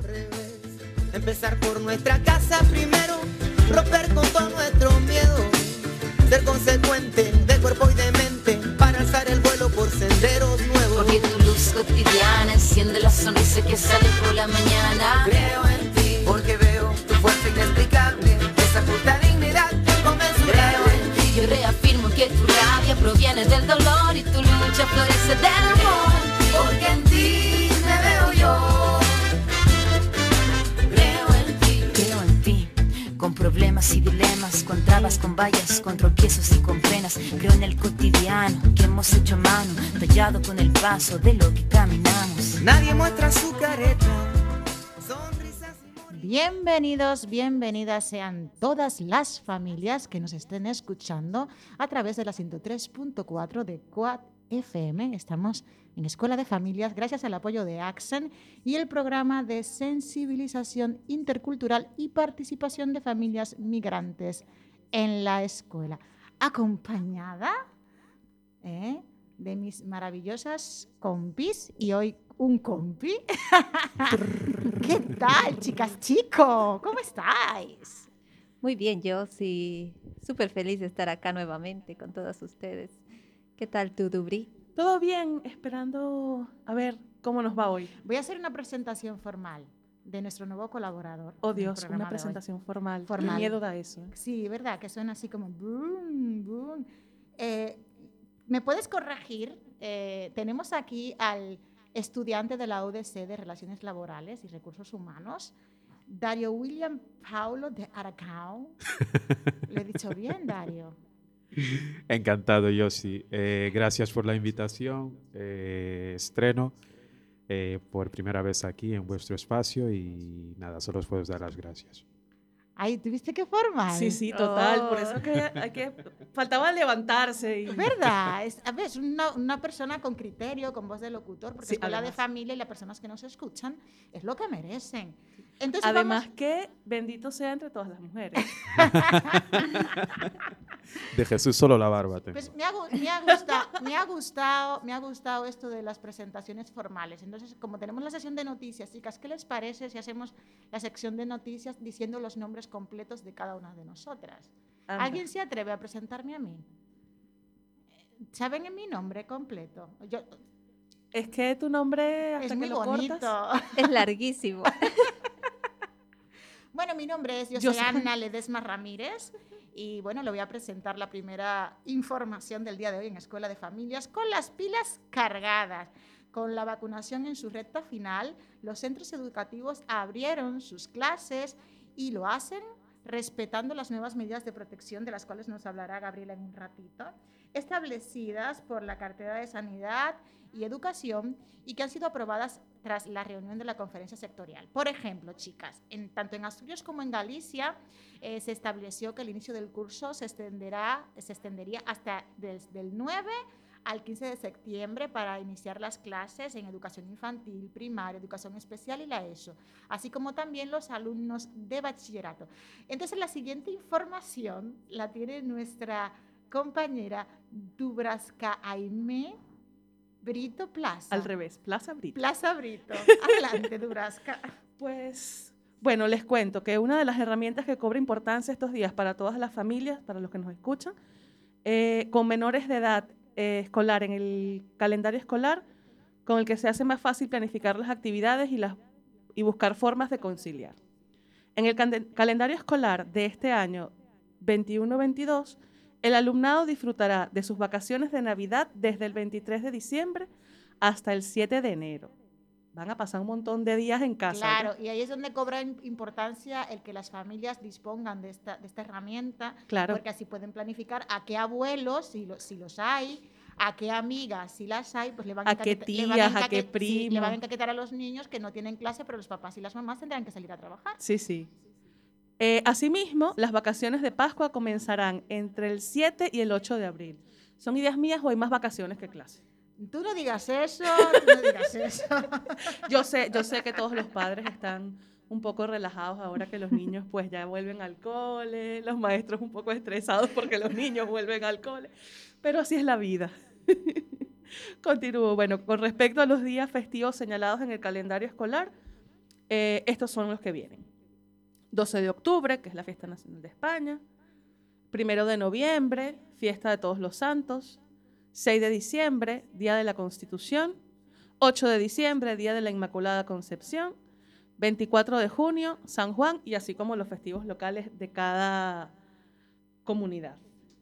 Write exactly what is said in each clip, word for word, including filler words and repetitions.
revés. Empezar por nuestra casa primero, romper con todo nuestro miedo, ser consecuente de cuerpo y de mente para alzar el vuelo por senderos nuevos. Porque tu luz cotidiana enciende la sonrisa que sale por la mañana. Creo en ti porque veo tu fuerza inexplicable, esa justa dignidad inconmensurable. Creo en ti, yo reafirmo que tu rabia proviene del dolor y tu lucha florece del amor. Porque en ti me veo yo. Creo en ti, creo en ti, con problemas y dilemas, con trabas, con vallas, con tropiezos y con penas. Creo en el cotidiano que hemos hecho a mano, tallado con el paso de lo que caminamos. Nadie muestra su careta. Bienvenidos, bienvenidas sean todas las familias que nos estén escuchando a través de la ciento tres punto cuatro de Quad F M. Estamos en Escuela de Familias gracias al apoyo de Accent y el programa de sensibilización intercultural y participación de familias migrantes en la escuela. Acompañada ¿eh? de mis maravillosas compis y hoy un compi. ¿Qué tal, chicas, chicos? ¿Cómo estáis? Muy bien, yo sí, súper feliz de estar acá nuevamente con todos ustedes. ¿Qué tal tú, Dubri? Todo bien, esperando a ver cómo nos va hoy. Voy a hacer una presentación formal de nuestro nuevo colaborador. Oh Dios, una presentación formal. formal. Qué miedo da eso. ¿eh? Sí, ¿verdad? Que suena así como boom, boom. Eh, ¿Me puedes corregir? Eh, tenemos aquí al estudiante de la U D C de Relaciones Laborales y Recursos Humanos, Dario William Paulo de Aracao. ¿Lo he dicho bien, Dario? Encantado, Yossi. Eh, gracias por la invitación. Eh, estreno eh, por primera vez aquí en vuestro espacio y nada, solo os puedo dar las gracias. Ay, ¿tuviste qué forma? Sí, sí, total. Oh. Por eso que hay que faltaba levantarse. Y... ¿Verdad? Es, a ver, es una, una persona con criterio, con voz de locutor, porque Sí, escuela de además. familia y las personas que nos escuchan es lo que merecen. Entonces, Además vamos... que bendito sea entre todas las mujeres. De Jesús solo la barba. Tengo. Pues me ha, me, ha gustado, me, ha gustado, me ha gustado esto de las presentaciones formales. Entonces, como tenemos la sesión de noticias, chicas, ¿qué les parece si hacemos la sección de noticias diciendo los nombres completos de cada una de nosotras? Anda. ¿Alguien se atreve a presentarme a mí? ¿Saben mi nombre completo? Yo, Es que tu nombre, hasta es que muy lo bonito. cortas... Es larguísimo. Bueno, mi nombre es Yo soy- Joseana Ledesma Ramírez y bueno, le voy a presentar la primera información del día de hoy en Escuela de Familias con las pilas cargadas. Con la vacunación en su recta final, los centros educativos abrieron sus clases y lo hacen respetando las nuevas medidas de protección de las cuales nos hablará Gabriela en un ratito, establecidas por la Cartera de Sanidad y Educación y que han sido aprobadas tras la reunión de la conferencia sectorial. Por ejemplo, chicas, en, tanto en Asturias como en Galicia eh, se estableció que el inicio del curso se, extenderá, se extendería hasta desde el nueve al quince de septiembre para iniciar las clases en educación infantil, primaria, educación especial y la ESO, así como también los alumnos de bachillerato. Entonces, la siguiente información la tiene nuestra compañera Dubravka Aimé Brito Plaza. Al revés, Plaza Brito. Plaza Brito. Adelante, Dubravka. Pues, bueno, les cuento que una de las herramientas que cobra importancia estos días para todas las familias, para los que nos escuchan, eh, con menores de edad eh, escolar en el calendario escolar, con el que se hace más fácil planificar las actividades y, las, y buscar formas de conciliar. En el cande- calendario escolar de este año veintiuno veintidós, el alumnado disfrutará de sus vacaciones de Navidad desde el veintitrés de diciembre hasta el siete de enero. Van a pasar un montón de días en casa. Claro, y ahí es donde cobra importancia el que las familias dispongan de esta, de esta herramienta, Claro. porque así pueden planificar a qué abuelos, si, lo, si los hay, a qué amigas, si las hay, pues le van a, A qué encaquet- le van tías, a encaque- qué sí, primos. le van a encaquetar a los niños que no tienen clase, pero los papás y las mamás tendrán que salir a trabajar. Sí, sí. Eh, asimismo, las vacaciones de Pascua comenzarán entre el siete y el ocho de abril. ¿Son ideas mías o hay más vacaciones que clases? Tú no digas eso, tú no digas eso. Yo sé, yo sé que todos los padres están un poco relajados ahora que los niños pues ya vuelven al cole, los maestros un poco estresados porque los niños vuelven al cole, pero así es la vida. Continúo. Bueno, con respecto a los días festivos señalados en el calendario escolar, Eh, estos son los que vienen. doce de octubre, que es la Fiesta Nacional de España. primero de noviembre, Fiesta de Todos los Santos. seis de diciembre, Día de la Constitución. ocho de diciembre, Día de la Inmaculada Concepción. veinticuatro de junio, San Juan, y así como los festivos locales de cada comunidad.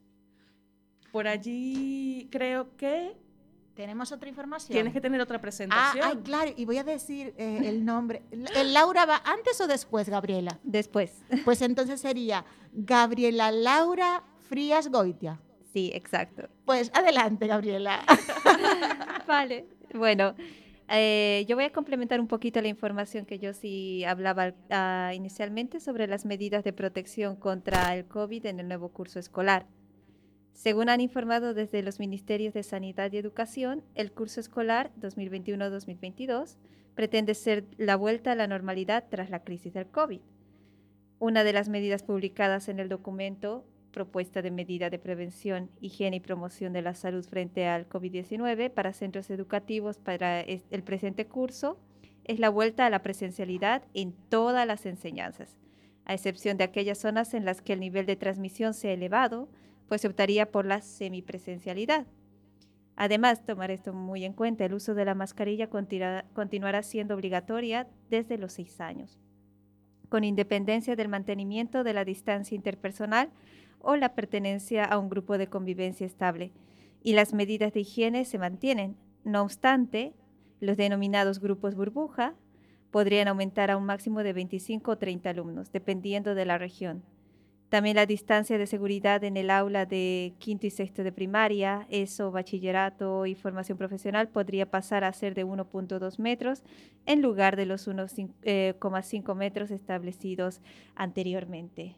Por allí creo que ¿Tenemos otra información? tienes que tener otra Ah, presentación. ay, claro, y voy a decir eh, el nombre. ¿El Laura va antes o después, Gabriela? Después. Pues entonces sería Gabriela Laura Frías Goitia. Sí, exacto. Pues adelante, Gabriela. Vale. Bueno, eh, yo voy a complementar un poquito la información que yo sí hablaba uh, inicialmente sobre las medidas de protección contra el COVID en el nuevo curso escolar. Según han informado desde los Ministerios de Sanidad y Educación, el curso escolar dos mil veintiuno dos mil veintidós pretende ser la vuelta a la normalidad tras la crisis del COVID. Una de las medidas publicadas en el documento Propuesta de Medida de Prevención, Higiene y Promoción de la Salud frente al COVID diecinueve para centros educativos para el presente curso es la vuelta a la presencialidad en todas las enseñanzas, a excepción de aquellas zonas en las que el nivel de transmisión sea elevado, pues se optaría por la semipresencialidad. Además, tomar esto muy en cuenta, el uso de la mascarilla continua, continuará siendo obligatoria desde los seis años, con independencia del mantenimiento de la distancia interpersonal o la pertenencia a un grupo de convivencia estable, y las medidas de higiene se mantienen. No obstante, los denominados grupos burbuja podrían aumentar a un máximo de veinticinco o treinta alumnos, dependiendo de la región. También la distancia de seguridad en el aula de quinto y sexto de primaria, ESO, bachillerato y formación profesional podría pasar a ser de uno punto dos metros en lugar de los uno coma cinco metros establecidos anteriormente.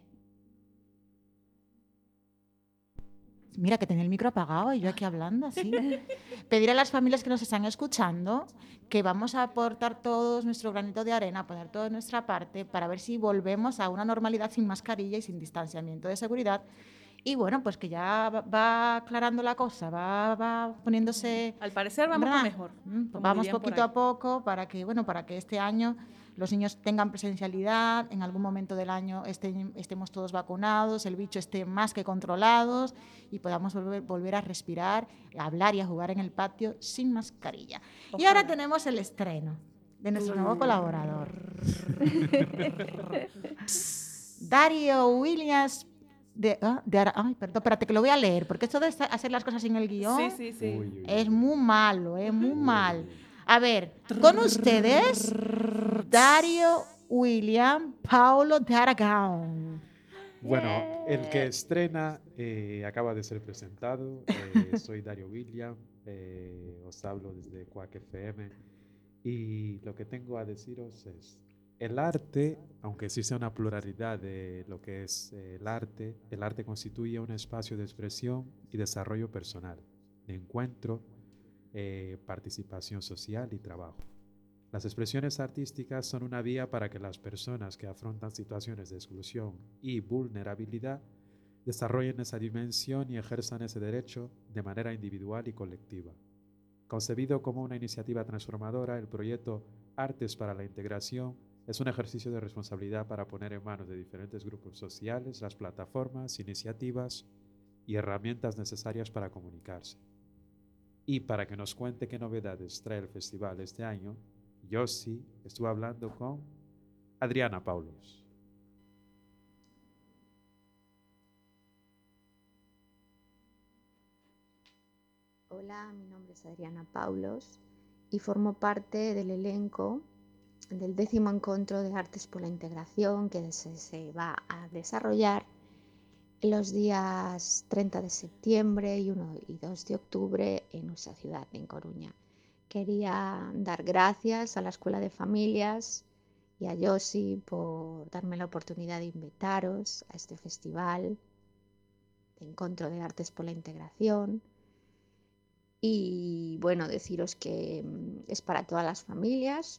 Mira, que tenía el micro apagado y yo aquí hablando así. Pedir a las familias que nos están escuchando que vamos a aportar todos nuestro granito de arena, a poner toda nuestra parte para ver si volvemos a una normalidad sin mascarilla y sin distanciamiento de seguridad. Y bueno, pues que ya va, va aclarando la cosa, va, va poniéndose... Al parecer vamos ¿verdad? mejor. Mm, Vamos poquito a poco para que, bueno, para que este año los niños tengan presencialidad, en algún momento del año estén, estemos todos vacunados, el bicho esté más que controlados y podamos volver, volver a respirar, a hablar y a jugar en el patio sin mascarilla. Ojalá. Y ahora tenemos el estreno de nuestro nuevo colaborador. Dario Williams. De, ah, de, ay, perdón, espérate que lo voy a leer, porque esto de hacer las cosas sin el guión sí, sí, sí. Uy, uy, es uy. muy malo, es muy mal. A ver, con ustedes, Dario William Paulo de Aragón. Bueno, el que estrena eh, acaba de ser presentado. Eh, soy Dario William, eh, os hablo desde Quack F M y lo que tengo a deciros es: el arte, aunque existe una pluralidad de lo que es eh, el arte, el arte constituye un espacio de expresión y desarrollo personal, de encuentro, eh, participación social y trabajo. Las expresiones artísticas son una vía para que las personas que afrontan situaciones de exclusión y vulnerabilidad desarrollen esa dimensión y ejerzan ese derecho de manera individual y colectiva. Concebido como una iniciativa transformadora, el proyecto Artes para la Integración es un ejercicio de responsabilidad para poner en manos de diferentes grupos sociales las plataformas, iniciativas y herramientas necesarias para comunicarse. Y para que nos cuente qué novedades trae el festival este año, yo sí estuve hablando con Adriana Paulos. Hola, mi nombre es Adriana Paulos y formo parte del elenco del décimo encuentro de Artes por la Integración que se, se va a desarrollar en los días treinta de septiembre y uno y dos de octubre en nuestra ciudad, en Coruña. Quería dar gracias a la Escuela de Familias y a Josi por darme la oportunidad de invitaros a este festival de encuentro de Artes por la Integración. Y bueno, deciros que es para todas las familias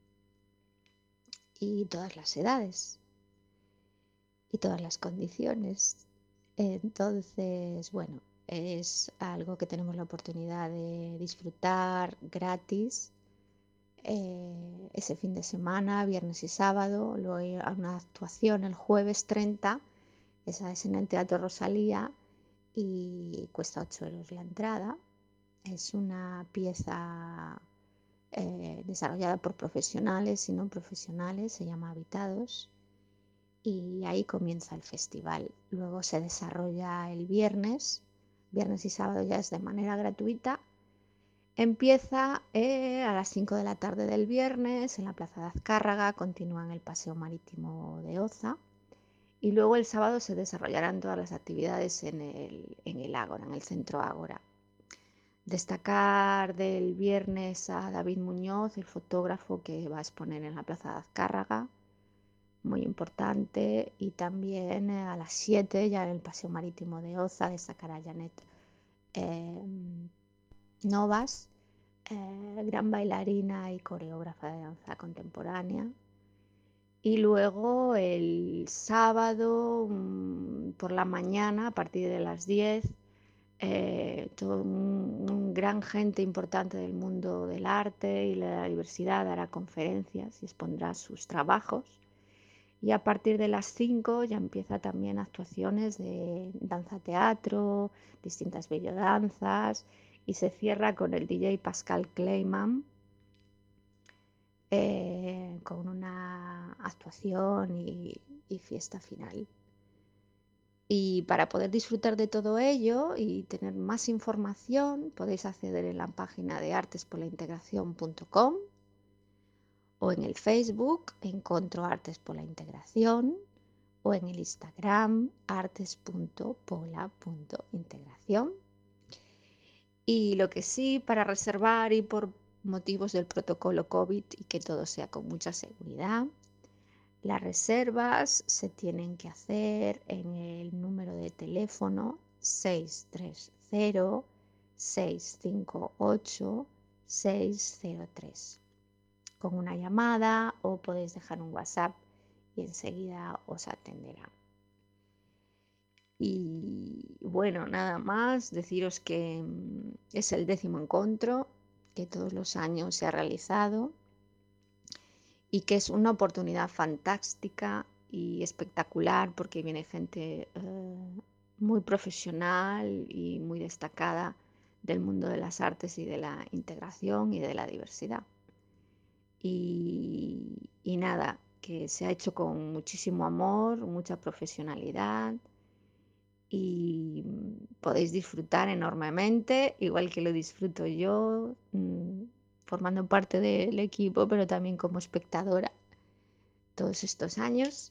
y todas las edades y todas las condiciones. Entonces, bueno, es algo que tenemos la oportunidad de disfrutar gratis eh, ese fin de semana, viernes y sábado. Luego hay una actuación el jueves treinta, esa es en el Teatro Rosalía y cuesta ocho euros la entrada. Es una pieza eh, desarrollada por profesionales y no profesionales, se llama Habitados, y ahí comienza el festival. Luego se desarrolla el viernes, viernes y sábado ya es de manera gratuita. Empieza eh, a las cinco de la tarde del viernes en la Plaza de Azcárraga, continúa en el Paseo Marítimo de Oza y luego el sábado se desarrollarán todas las actividades en el, en el Ágora, en el Centro Ágora. Destacar del viernes a David Muñoz, el fotógrafo que va a exponer en la Plaza de Azcárraga, muy importante, y también eh, a las siete ya en el Paseo Marítimo de Oza destacará a Janet eh, Novas, eh, gran bailarina y coreógrafa de danza contemporánea. Y luego el sábado mmm, por la mañana a partir de las diez, eh, todo un, un gran gente importante del mundo del arte y la diversidad dará conferencias y expondrá sus trabajos. Y a partir de las cinco ya empieza también actuaciones de danza-teatro, distintas bellodanzas, y se cierra con el D J Pascal Kleiman eh, con una actuación y, y fiesta final. Y para poder disfrutar de todo ello y tener más información podéis acceder en la página de artes por la integración punto com o en el Facebook Encontro Artes por la Integración o en el Instagram artes punto pola punto integración. Y lo que sí, para reservar y por motivos del protocolo COVID y que todo sea con mucha seguridad, las reservas se tienen que hacer en el número de teléfono seis tres cero, seis cinco ocho, seis cero tres. Con una llamada o podéis dejar un WhatsApp y enseguida os atenderán. Y bueno, nada más, deciros que es el décimo encuentro que todos los años se ha realizado y que es una oportunidad fantástica y espectacular porque viene gente eh, muy profesional y muy destacada del mundo de las artes y de la integración y de la diversidad. Y, y nada, que se ha hecho con muchísimo amor, mucha profesionalidad y podéis disfrutar enormemente, igual que lo disfruto yo, mmm, formando parte del equipo, pero también como espectadora todos estos años.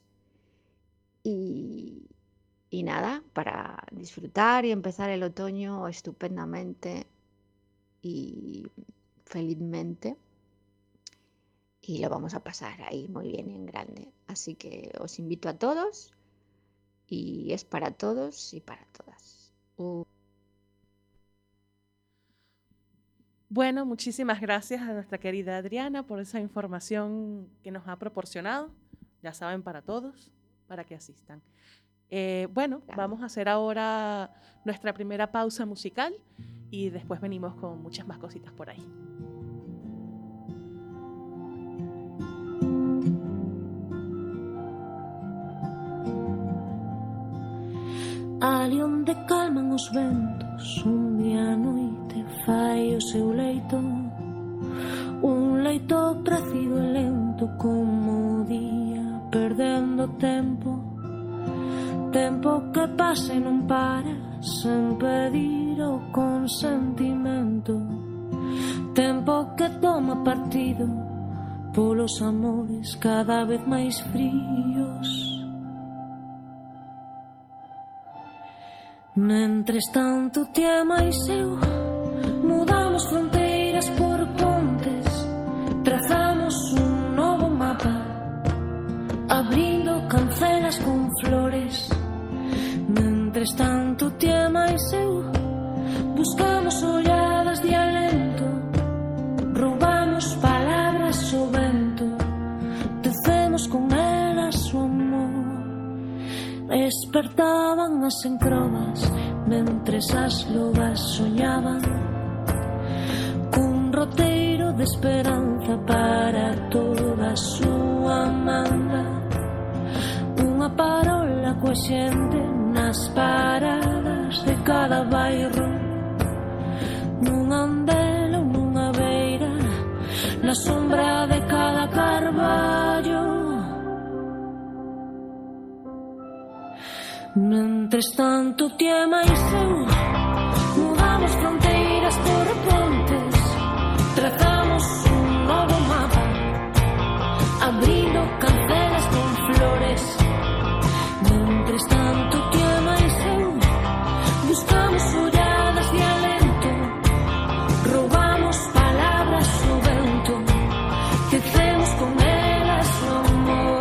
Y, y nada, para disfrutar y empezar el otoño estupendamente y felizmente. Y lo vamos a pasar ahí muy bien y en grande. Así que os invito a todos y es para todos y para todas. Uh. Bueno, muchísimas gracias a nuestra querida Adriana por esa información que nos ha proporcionado. Ya saben, para todos, para que asistan. Eh, bueno, claro. Vamos a hacer ahora nuestra primera pausa musical y después venimos con muchas más cositas por ahí. Ali onde calman os ventos, un día a noite fai o seu leito, un leito tracido e lento como o día, perdendo tempo, tempo que pasa e non para, sen pedir o consentimento, tempo que toma partido polos amores cada vez máis fríos. Mentres tanto ti e máis eu mudamos fronteiras por pontes, trazamos un novo mapa, abrindo cancelas con flores. Mentres tanto ti e máis eu buscamos olladas de alento, roubamos palabras ao vento, tecemos con elas o amor. Despertaban as encrobas mentres as lobas soñaban cun roteiro de esperanza para toda a súa manda. Unha parola coa xente nas paradas de cada bairro, nunha andela ou nunha beira, na sombra de cada carballo. Mentres tanto ti e máis eu mudamos fronteiras por pontes, trazamos un novo mapa, abrindo cancelas con flores. Mentres tanto ti e máis eu buscamos olladas de alento, roubamos palabras ao vento, tecemos con elas o amor.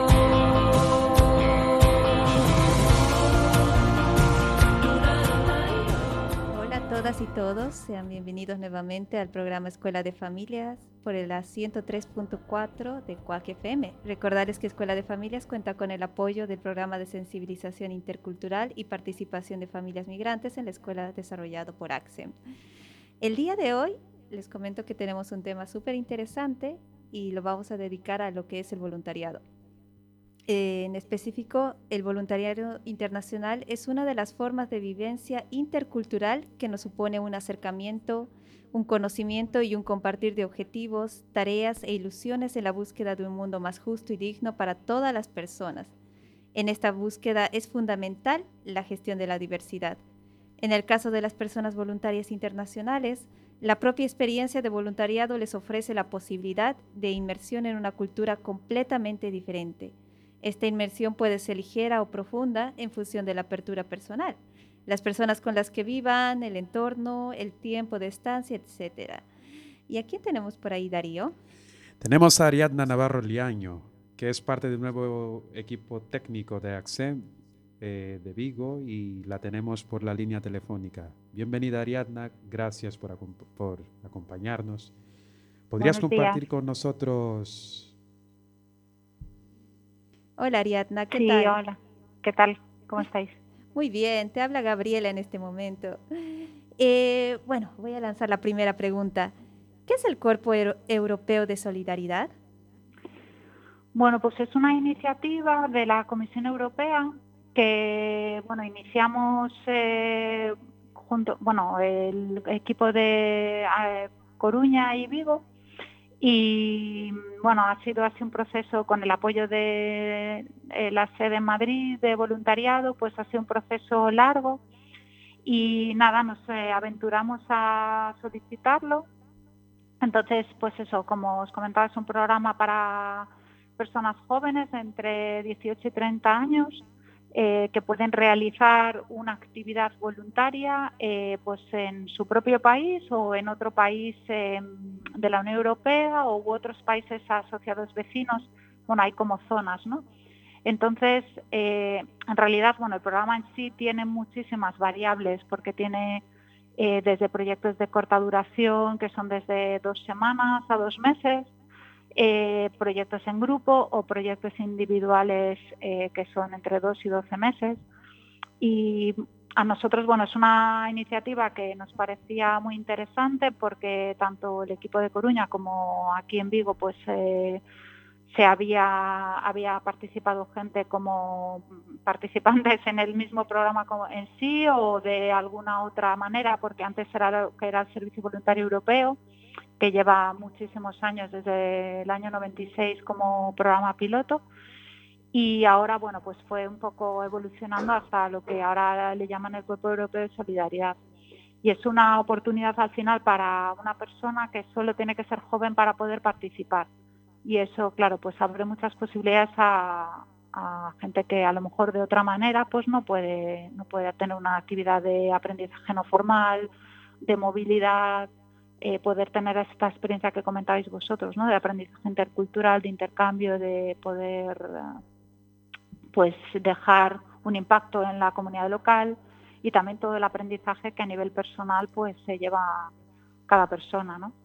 Hola a todas y todos, sean bienvenidos nuevamente al programa Escuela de Familias por la ciento tres punto cuatro de Quack F M. Recordarles que Escuela de Familias cuenta con el apoyo del programa de sensibilización intercultural y participación de familias migrantes en la escuela desarrollado por ACSEM. El día de hoy les comento que tenemos un tema súper interesante y lo vamos a dedicar a lo que es el voluntariado. Eh, en específico, el voluntariado internacional es una de las formas de vivencia intercultural que nos supone un acercamiento, un conocimiento y un compartir de objetivos, tareas e ilusiones en la búsqueda de un mundo más justo y digno para todas las personas. En esta búsqueda es fundamental la gestión de la diversidad. En el caso de las personas voluntarias internacionales, la propia experiencia de voluntariado les ofrece la posibilidad de inmersión en una cultura completamente diferente. Esta inmersión puede ser ligera o profunda en función de la apertura personal, las personas con las que vivan, el entorno, el tiempo de estancia, etcétera. ¿Y a quién tenemos por ahí, Darío? Tenemos a Ariadna Navarro Liaño, que es parte del nuevo equipo técnico de ACSEM eh, de Vigo, y la tenemos por la línea telefónica. Bienvenida, Ariadna, gracias por, por acompañarnos. ¿Podrías Buenos compartir días. con nosotros? Hola, Ariadna, ¿qué sí, tal? hola. ¿Qué tal? ¿Cómo estáis? Muy bien, te habla Gabriela en este momento. Eh, bueno, voy a lanzar la primera pregunta. ¿Qué es el Cuerpo Euro- Europeo de Solidaridad? Bueno, pues es una iniciativa de la Comisión Europea que, bueno, iniciamos eh, junto, bueno, el equipo de eh, Coruña y Vigo. Y bueno, ha sido así un proceso con el apoyo de eh, la sede en Madrid de voluntariado, pues ha sido un proceso largo y nada, nos eh, aventuramos a solicitarlo. Entonces, pues eso, como os comentaba, es un programa para personas jóvenes entre dieciocho y treinta años eh, que pueden realizar una actividad voluntaria eh, pues en su propio país o en otro país eh, de la Unión Europea o u otros países asociados vecinos. Bueno, hay como zonas, ¿no? Entonces, eh, en realidad, bueno, el programa en sí tiene muchísimas variables porque tiene eh, desde proyectos de corta duración, que son desde dos semanas a dos meses, Eh, proyectos en grupo o proyectos individuales eh, que son entre dos y doce meses. Y a nosotros, bueno, es una iniciativa que nos parecía muy interesante porque tanto el equipo de Coruña como aquí en Vigo, pues eh, se había, había participado gente como participantes en el mismo programa como en sí o de alguna otra manera, porque antes era, que era el Servicio Voluntario Europeo, que lleva muchísimos años, desde el año noventa y seis como programa piloto, y ahora, bueno, pues fue un poco evolucionando hasta lo que ahora le llaman el Cuerpo Europeo de Solidaridad. Y es una oportunidad al final para una persona que solo tiene que ser joven para poder participar. Y eso, claro, pues abre muchas posibilidades a, a gente que a lo mejor de otra manera pues no puede, no puede tener una actividad de aprendizaje no formal, de movilidad, Eh, poder tener esta experiencia que comentabais vosotros, ¿no? De aprendizaje intercultural, de intercambio, de poder pues dejar un impacto en la comunidad local y también todo el aprendizaje que a nivel personal pues se lleva cada persona, ¿no?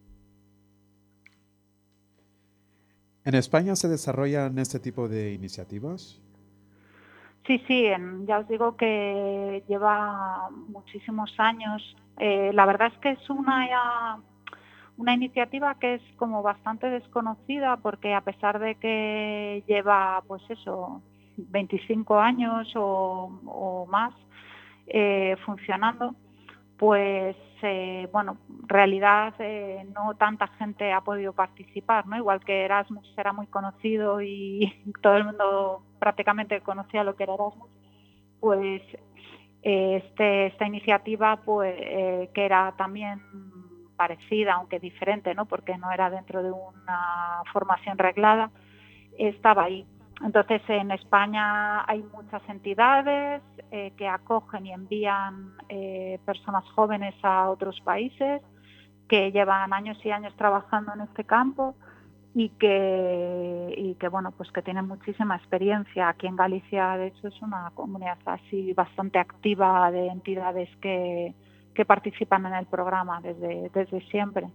¿En España se desarrollan este tipo de iniciativas? Sí, sí, en, ya os digo que lleva muchísimos años. Eh, la verdad es que es una, una iniciativa que es como bastante desconocida porque a pesar de que lleva pues eso veinticinco años o, o más eh, funcionando, pues eh, bueno, en realidad eh, no tanta gente ha podido participar, ¿no? Igual que Erasmus era muy conocido y todo el mundo prácticamente conocía lo que era Erasmus, pues eh, este, esta iniciativa pues eh, que era también parecida, aunque diferente, ¿no? Porque no era dentro de una formación reglada, estaba ahí. Entonces, en España hay muchas entidades eh, que acogen y envían eh, personas jóvenes a otros países que llevan años y años trabajando en este campo y que, y que bueno, pues que tienen muchísima experiencia. Aquí en Galicia, de hecho, es una comunidad así bastante activa de entidades que, que participan en el programa desde, desde siempre.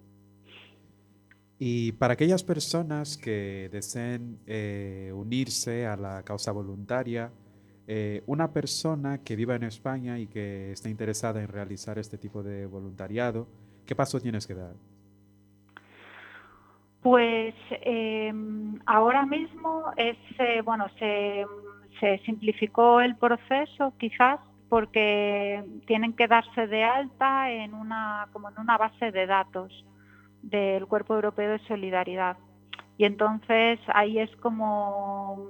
Y para aquellas personas que deseen eh, unirse a la causa voluntaria, eh, una persona que viva en España y que esté interesada en realizar este tipo de voluntariado, ¿qué paso tienes que dar? Pues eh, ahora mismo es eh, bueno se, se simplificó el proceso quizás porque tienen que darse de alta en una como en una base de datos del Cuerpo Europeo de Solidaridad. Y entonces ahí es como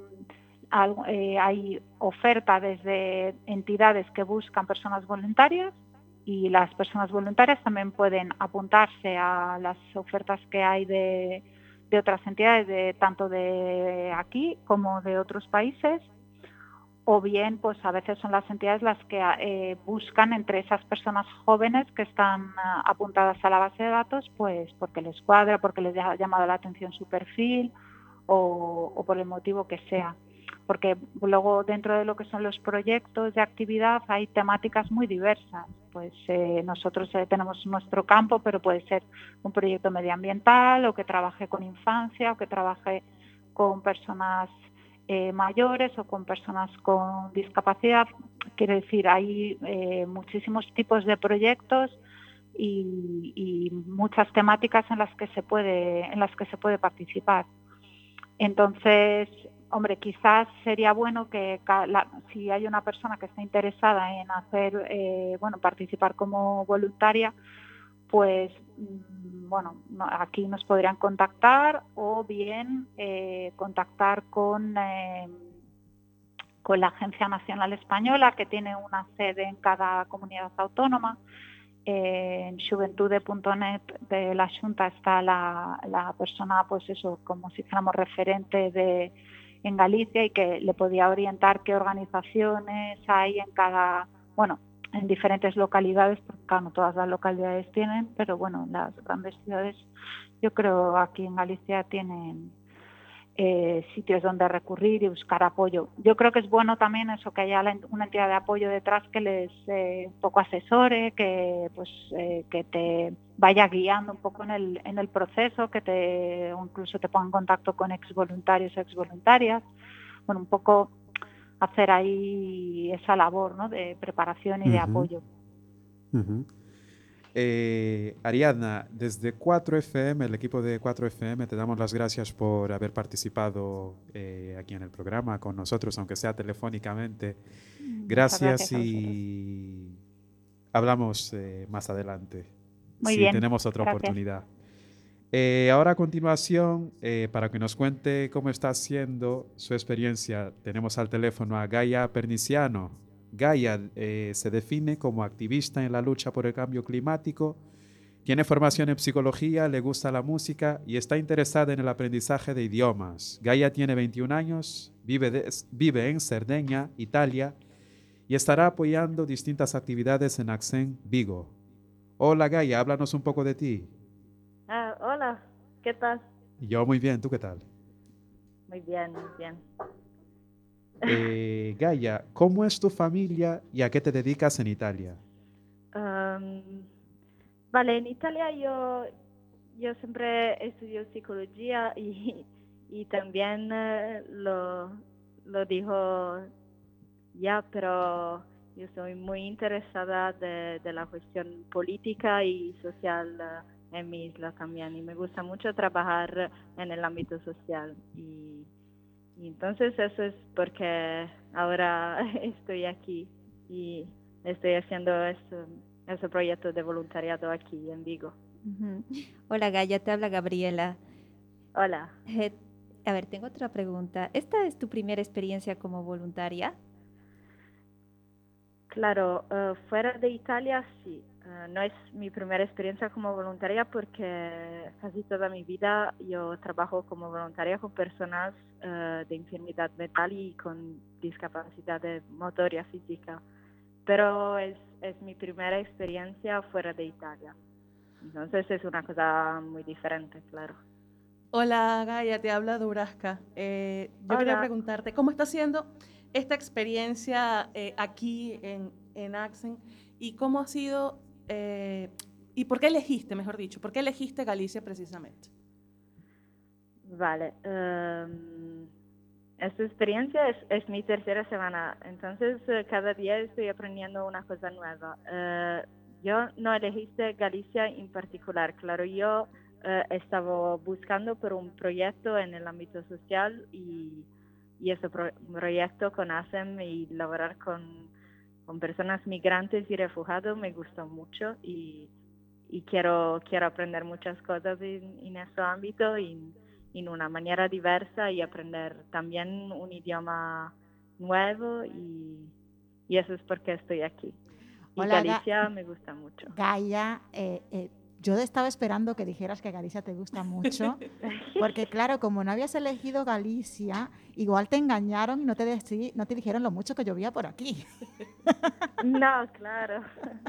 eh, hay oferta desde entidades que buscan personas voluntarias y las personas voluntarias también pueden apuntarse a las ofertas que hay de, de otras entidades, de, tanto de aquí como de otros países. O bien, pues a veces son las entidades las que eh, buscan entre esas personas jóvenes que están uh, apuntadas a la base de datos, pues porque les cuadra, porque les ha llamado la atención su perfil o, o por el motivo que sea. Porque luego dentro de lo que son los proyectos de actividad hay temáticas muy diversas. Pues eh, nosotros eh, tenemos nuestro campo, pero puede ser un proyecto medioambiental o que trabaje con infancia o que trabaje con personas Eh, mayores o con personas con discapacidad. Quiere decir, hay eh, muchísimos tipos de proyectos y, y muchas temáticas en las que se puede en las que se puede participar. Entonces, hombre, quizás sería bueno que la, si hay una persona que está interesada en hacer, eh, bueno, participar como voluntaria, pues bueno, aquí nos podrían contactar o bien eh, contactar con, eh, con la Agencia Nacional Española, que tiene una sede en cada comunidad autónoma. Eh, en xuventude punto net de la Xunta está la, la persona, pues eso, como si fuéramos referente de, en Galicia y que le podía orientar qué organizaciones hay en cada, bueno, en diferentes localidades, porque claro, no todas las localidades tienen, pero bueno, las grandes ciudades, yo creo aquí en Galicia tienen eh, sitios donde recurrir y buscar apoyo. Yo creo que es bueno también eso, que haya una entidad de apoyo detrás que les eh, un poco asesore, que pues eh, que te vaya guiando un poco en el en el proceso, que te o incluso te ponga en contacto con exvoluntarios o exvoluntarias. Bueno, un poco hacer ahí esa labor, ¿no?, de preparación y uh-huh. de apoyo. Uh-huh. Eh, Ariadna, desde cuatro F M, el equipo de cuatro F M, te damos las gracias por haber participado eh, aquí en el programa con nosotros, aunque sea telefónicamente. Gracias, gracias y hablamos eh, más adelante. Muy si bien. tenemos otra gracias. oportunidad. Eh, ahora a continuación, eh, para que nos cuente cómo está siendo su experiencia, tenemos al teléfono a Gaia Perniciano. Gaia eh, se define como activista en la lucha por el cambio climático, tiene formación en psicología, le gusta la música y está interesada en el aprendizaje de idiomas. Gaia tiene veintiún años, vive, de, vive en Cerdeña, Italia, y estará apoyando distintas actividades en Accent Vigo. Hola Gaia, háblanos un poco de ti. Ah, hola, ¿qué tal? Yo muy bien, ¿tú qué tal? Muy bien, muy bien. Eh, Gaia, ¿cómo es tu familia y a qué te dedicas en Italia? Um, vale, en Italia yo, yo siempre estudio psicología y, y también uh, lo, lo dijo ya, pero yo soy muy interesada de, de la cuestión política y social uh, en mi isla también y me gusta mucho trabajar en el ámbito social. Y, y entonces eso es porque ahora estoy aquí y estoy haciendo ese, ese proyecto de voluntariado aquí en Vigo. Ujú. Hola Gaia, te habla Gabriela. Hola. Eh, a ver, tengo otra pregunta. ¿Esta es tu primera experiencia como voluntaria? Claro, uh, fuera de Italia sí. Uh, no es mi primera experiencia como voluntaria porque casi toda mi vida yo trabajo como voluntaria con personas uh, de enfermedad mental y con discapacidad de motoria física. Pero es, es mi primera experiencia fuera de Italia. Entonces es una cosa muy diferente, claro. Hola Gaia, te habla Durasca. Eh, yo Hola. quería preguntarte, ¿cómo está siendo esta experiencia eh, aquí en, en Axen? ¿Y cómo ha sido, eh, y por qué elegiste, mejor dicho, por qué elegiste Galicia precisamente? Vale. Um, esta experiencia es, es mi tercera semana, entonces uh, cada día estoy aprendiendo una cosa nueva. Uh, yo no elegiste Galicia en particular, claro, yo uh, estaba buscando por un proyecto en el ámbito social y, y ese pro proyecto con ASEM y laborar con, con personas migrantes y refugiados me gustó mucho y, y quiero, quiero aprender muchas cosas en, en ese ámbito y en una manera diversa y aprender también un idioma nuevo y, y eso es porque estoy aquí. Y Hola, Galicia Ga me gusta mucho. Gaia, eh, eh, yo estaba esperando que dijeras que Galicia te gusta mucho, porque claro, como no habías elegido Galicia, igual te engañaron y no te, decí, no te dijeron lo mucho que llovía por aquí. No, claro.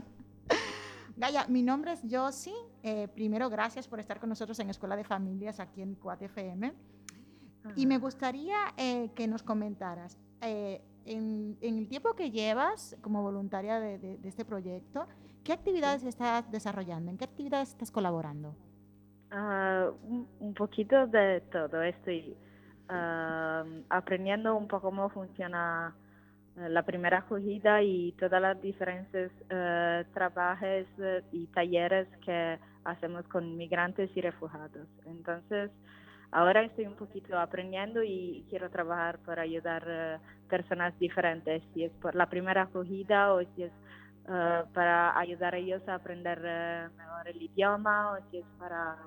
Gaia, mi nombre es Josie. Eh, primero, gracias por estar con nosotros en Escuela de Familias aquí en Quad F M. Y me gustaría eh, que nos comentaras, eh, en, en el tiempo que llevas como voluntaria de, de, de este proyecto, ¿qué actividades sí. estás desarrollando? ¿En qué actividades estás colaborando? Uh, un, un poquito de todo. Estoy uh, aprendiendo un poco cómo funciona la primera acogida y todas las diferentes uh, trabajos uh, y talleres que hacemos con migrantes y refugiados. Entonces, ahora estoy un poquito aprendiendo y quiero trabajar para ayudar uh, personas diferentes, si es por la primera acogida o si es uh, para ayudar a ellos a aprender uh, mejor el idioma o si es para...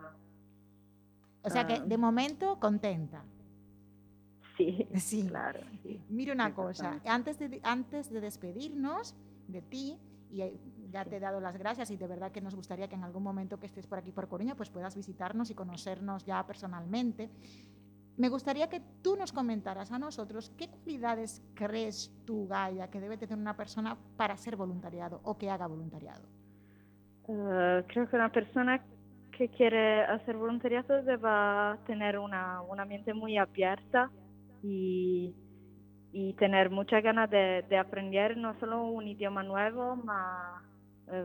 O sea que de momento contenta. Sí, sí, claro. Sí. Mira una cosa, antes de, antes de despedirnos de ti, y ya te he dado las gracias y de verdad que nos gustaría que en algún momento que estés por aquí por Coruña pues puedas visitarnos y conocernos ya personalmente. Me gustaría que tú nos comentaras a nosotros qué cualidades crees tú, Gaia, que debe tener una persona para ser voluntariado o que haga voluntariado. Uh, creo que una persona que quiere hacer voluntariado debe tener una, una mente muy abierta y, y tener muchas ganas de, de aprender no solo un idioma nuevo, ma, eh,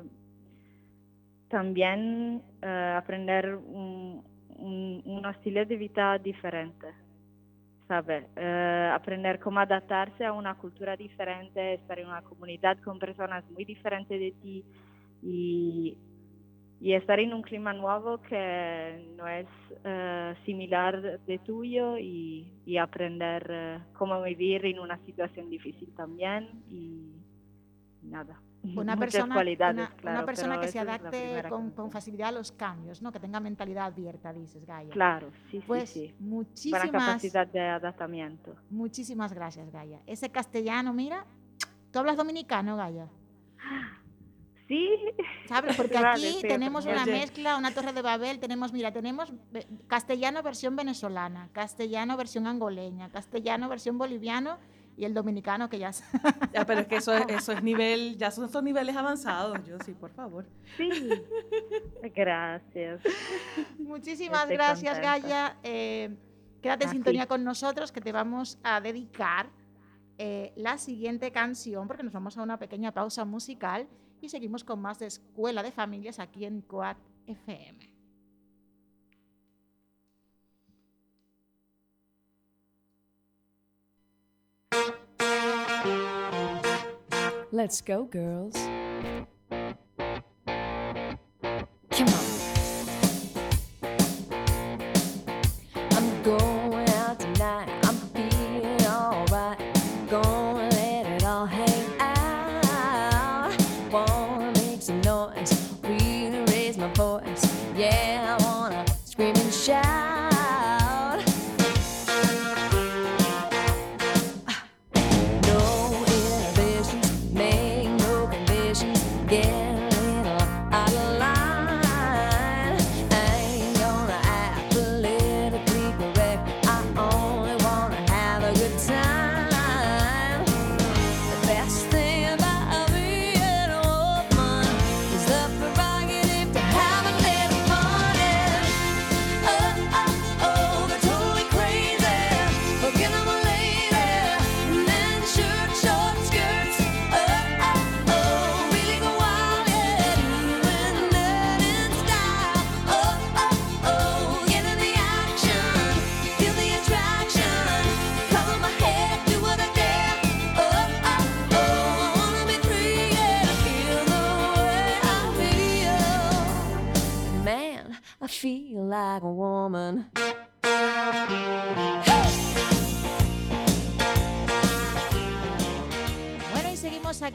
también eh, aprender un, un, un estilo de vida diferente, ¿sabes? Eh, aprender cómo adaptarse a una cultura diferente, estar en una comunidad con personas muy diferentes de ti y y estar en un clima nuevo que no es uh, similar de tuyo y, y aprender uh, cómo vivir en una situación difícil también y nada. Una Muchas persona, cualidades, una, claro, una persona que se es adapte con, con facilidad a los cambios, ¿no? Que tenga mentalidad abierta, dices, Gaia. Claro, sí, pues, sí, sí. Muchísimas, buena capacidad de adaptamiento. Muchísimas gracias, Gaia. Ese castellano, mira, ¿tú hablas dominicano, Gaia? Sí. ¿Sabes? Porque aquí vale, tenemos una Oye. mezcla, una torre de Babel, tenemos, mira, tenemos castellano versión venezolana, castellano versión angoleña, castellano versión boliviano y el dominicano que ya... Ya, pero es que eso es, eso es nivel, ya son, son niveles avanzados, yo sí, por favor. Sí, gracias. Muchísimas Estoy gracias, contenta. Gaia. Eh, quédate en Aquí. sintonía con nosotros que te vamos a dedicar eh, la siguiente canción porque nos vamos a una pequeña pausa musical y seguimos con más de Escuela de Familias aquí en Quad F M. Let's go, girls. Come on.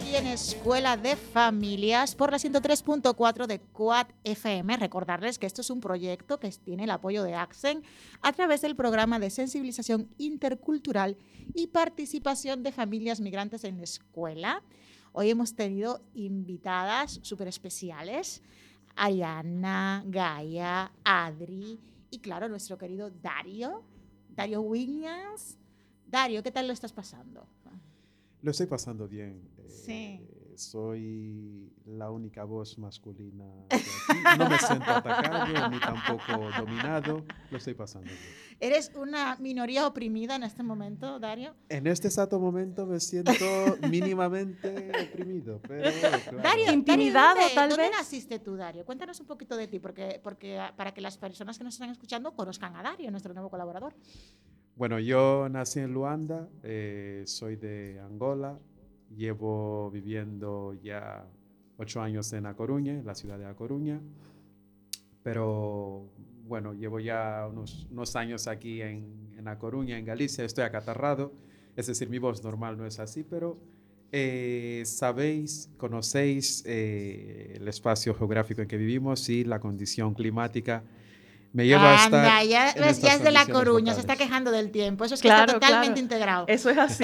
aquí en Escuela de Familias por la ciento tres punto cuatro de Quad F M. Recordarles que esto es un proyecto que tiene el apoyo de ACCEN a través del programa de sensibilización intercultural y participación de familias migrantes en la escuela. Hoy hemos tenido invitadas súper especiales, Ariana, Gaia, Adri y claro, nuestro querido Dario, Dario Williams. Dario, ¿qué tal lo estás pasando? Lo estoy pasando bien. Sí. Eh, soy la única voz masculina de aquí. No me siento atacado ni tampoco dominado. Lo estoy pasando bien. ¿Eres una minoría oprimida en este momento, Dario? En este exacto momento me siento mínimamente oprimido. Pero, claro. Dario, intimidado, Dario, ¿dónde, tal ¿dónde vez? naciste tú, Dario? Cuéntanos un poquito de ti, porque, porque para que las personas que nos están escuchando conozcan a Dario, nuestro nuevo colaborador. Bueno, yo nací en Luanda, eh, soy de Angola, llevo viviendo ya ocho años en A Coruña, en la ciudad de A Coruña, pero bueno, llevo ya unos, unos años aquí en, en A Coruña, en Galicia, estoy acatarrado, es decir, mi voz normal no es así, pero eh, sabéis, conocéis eh, el espacio geográfico en que vivimos y la condición climática. Me lleva a estar Anda, ya, en ves, estas ya es de La condiciones Coruña, se locales. está quejando del tiempo. Eso es que Claro, está totalmente claro. integrado. Eso es así.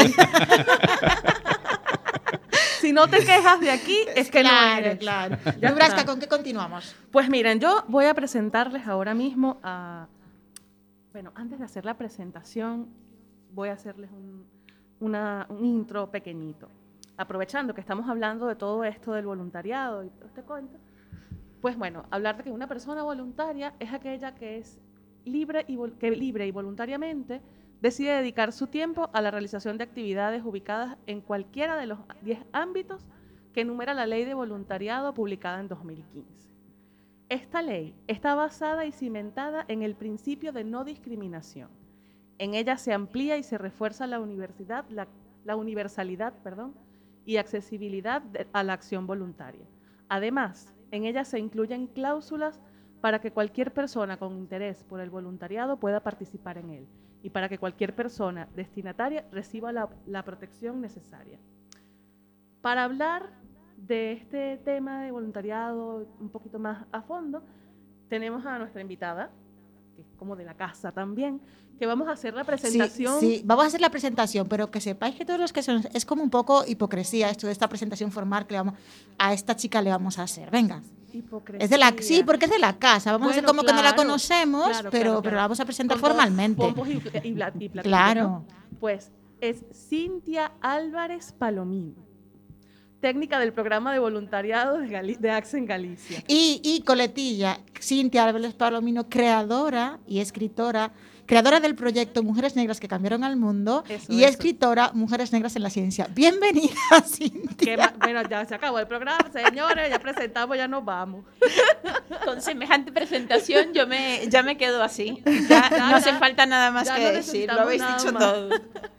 Si no te quejas de aquí, es que claro, no eres. claro. Ya Dubrasca, está. ¿con qué continuamos? Pues miren, yo voy a presentarles ahora mismo a... Bueno, antes de hacer la presentación, voy a hacerles un, una, un intro pequeñito. Aprovechando que estamos hablando de todo esto del voluntariado y todo este cuento, pues bueno, hablar de que una persona voluntaria es aquella que es libre y, vol- que libre y voluntariamente decide dedicar su tiempo a la realización de actividades ubicadas en cualquiera de los diez ámbitos que enumera la Ley de Voluntariado publicada en dos mil quince. Esta ley está basada y cimentada en el principio de no discriminación. En ella se amplía y se refuerza la, universidad, la, la universalidad perdón, y accesibilidad de, a la acción voluntaria. Además, en ella se incluyen cláusulas para que cualquier persona con interés por el voluntariado pueda participar en él y para que cualquier persona destinataria reciba la, la protección necesaria. Para hablar de este tema de voluntariado un poquito más a fondo, tenemos a nuestra invitada, que es como de la casa también, que vamos a hacer la presentación. Sí, sí, vamos a hacer la presentación, pero que sepáis que todos los que son, es como un poco hipocresía esto de esta presentación formal que le vamos, a esta chica le vamos a hacer. Venga. Hipocresía. Es de la, sí, porque es de la casa. Vamos Bueno, a hacer como que no la claro, conocemos, claro, pero, claro, pero claro. la vamos a presentar Con todos formalmente. pompos y, y, pla- y platillos, Claro. ¿no? Pues es Cintia Álvarez Palomino, técnica del programa de voluntariado de, Gali- de ACCEN Galicia. Y, y coletilla, Cintia Álvarez Palomino, creadora y escritora, creadora del proyecto Mujeres Negras que Cambiaron al Mundo Eso, y eso. escritora Mujeres Negras en la Ciencia. Bienvenida, Cintia. Que ma- bueno, ya se acabó el programa, señores, ya presentamos, ya nos vamos. Con semejante presentación yo me, ya me quedo así. Ya, Ya, no hace ya. falta nada más Ya que no decir, lo necesitamos habéis nada dicho más. todo.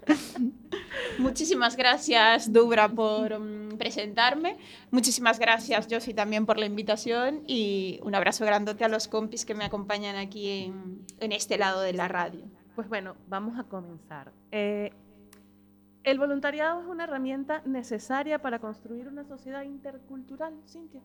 Muchísimas gracias, Dubra, por mm, presentarme. Muchísimas gracias, Josi, también por la invitación. Y un abrazo grandote a los compis que me acompañan aquí en, en este lado de la radio. Pues bueno, vamos a comenzar. Eh, el voluntariado es una herramienta necesaria para construir una sociedad intercultural, Cintia.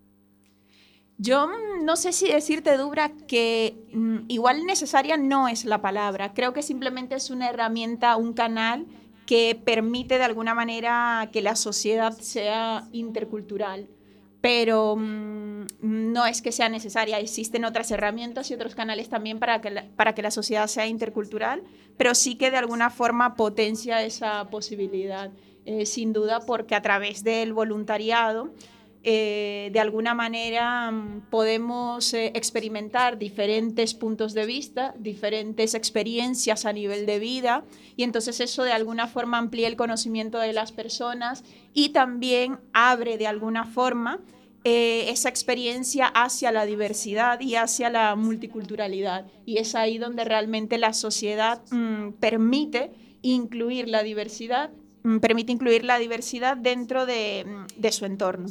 Yo mm, no sé si decirte, Dubra, que mm, igual necesaria no es la palabra. Creo que simplemente es una herramienta, un canal que permite de alguna manera que la sociedad sea intercultural. Pero mm, no es que sea necesaria. Existen otras herramientas y otros canales también para que la, para que la sociedad sea intercultural, pero sí que de alguna forma potencia esa posibilidad, eh, sin duda, porque a través del voluntariado Eh, de alguna manera mm, podemos eh, experimentar diferentes puntos de vista, diferentes experiencias a nivel de vida, y entonces eso de alguna forma amplía el conocimiento de las personas y también abre de alguna forma eh, esa experiencia hacia la diversidad y hacia la multiculturalidad, y es ahí donde realmente la sociedad mm, permite incluir la diversidad, mm, permite incluir la diversidad dentro de, de su entorno.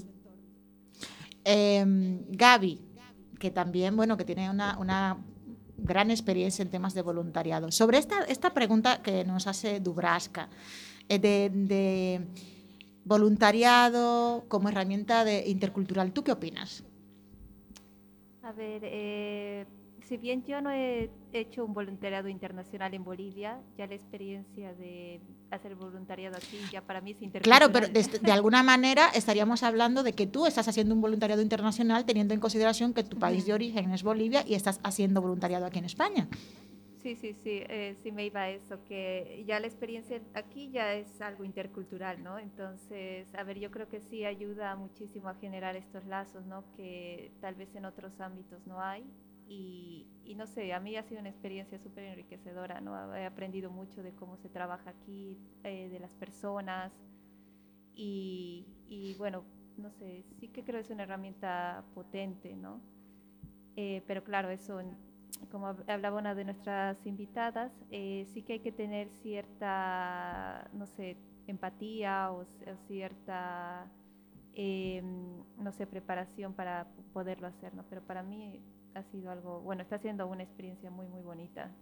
Eh, Gaby, que también, bueno, que tiene una, una gran experiencia en temas de voluntariado. Sobre esta, esta pregunta que nos hace Dubrasca, eh, de, de voluntariado como herramienta de intercultural. ¿Tú qué opinas? A ver, eh, si bien yo no he hecho un voluntariado internacional en Bolivia, ya la experiencia de hacer voluntariado aquí ya para mí es intercultural. Claro, pero de, de alguna manera estaríamos hablando de que tú estás haciendo un voluntariado internacional teniendo en consideración que tu país de origen es Bolivia y estás haciendo voluntariado aquí en España. Sí, sí, sí, eh, sí me iba a eso, que ya la experiencia aquí ya es algo intercultural, ¿no? Entonces, a ver, yo creo que sí ayuda muchísimo a generar estos lazos, ¿no? Que tal vez en otros ámbitos no hay. Y, y no sé, a mí ha sido una experiencia súper enriquecedora, ¿no? He aprendido mucho de cómo se trabaja aquí, eh, de las personas y, y bueno, no sé, sí que creo que es una herramienta potente, ¿no? Eh, pero claro, eso, como hablaba una de nuestras invitadas, eh, sí que hay que tener cierta, no sé, empatía o, o cierta, eh, no sé, preparación para poderlo hacer, ¿no? Pero para mí ha sido algo, bueno, está siendo una experiencia muy, muy bonita.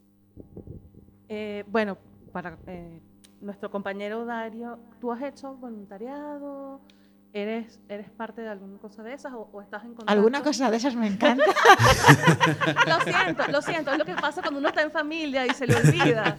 Eh, bueno, para eh, nuestro compañero Dario, ¿tú has hecho voluntariado? ¿Eres, eres parte de alguna cosa de esas o, o estás en contacto? Alguna cosa de esas me encanta. Lo siento, lo siento, es lo que pasa cuando uno está en familia y se le olvida.